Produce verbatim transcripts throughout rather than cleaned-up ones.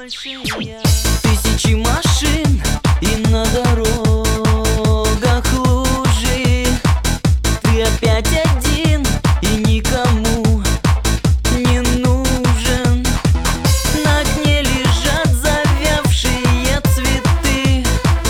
Тысячи машин и на дорогах лужи. Ты опять один и никому не нужен. На дне лежат завявшие цветы.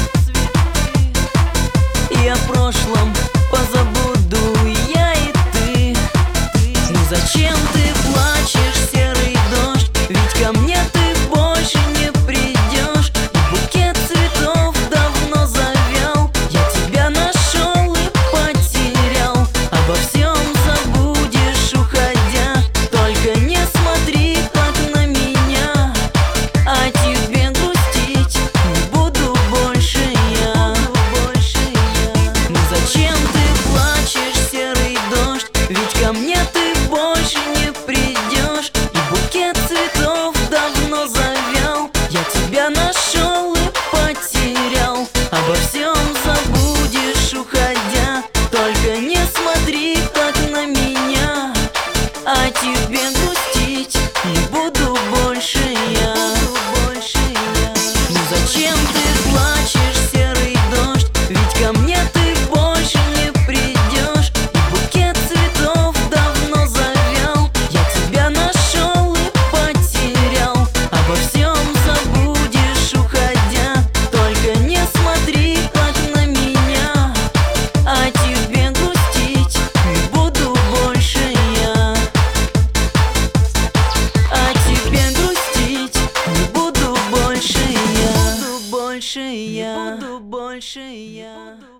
И о прошлом позабуду я и ты. Ну зачем ты плачешь, серый дождь? Ведь ко мне ты больше не придешь. И букет цветов давно завял. Я тебя нашел и потерял. Обо всем забудешь, уходя. Только не смотри так на меня. О тебе грустить не буду больше я. Ну зачем ты плачешь, серый дождь? Ведь ко мне ты больше не придешь. И букет цветов давно завял. Я тебя нашел и потерял. Обо всем забудешь, уходя. Только не смотри так на меня. О тебе грустить не буду больше я. Ну зачем ты плачешь, серый дождь? Ведь ко мне ты больше не придешь. И букет цветов давно завял. Я тебя нашел и потерял. Обо всем забудешь, уходя. Только не смотри так на меня. О тебе грустить не буду больше я. О тебе грустить не буду больше я. Больше я. Буду больше я.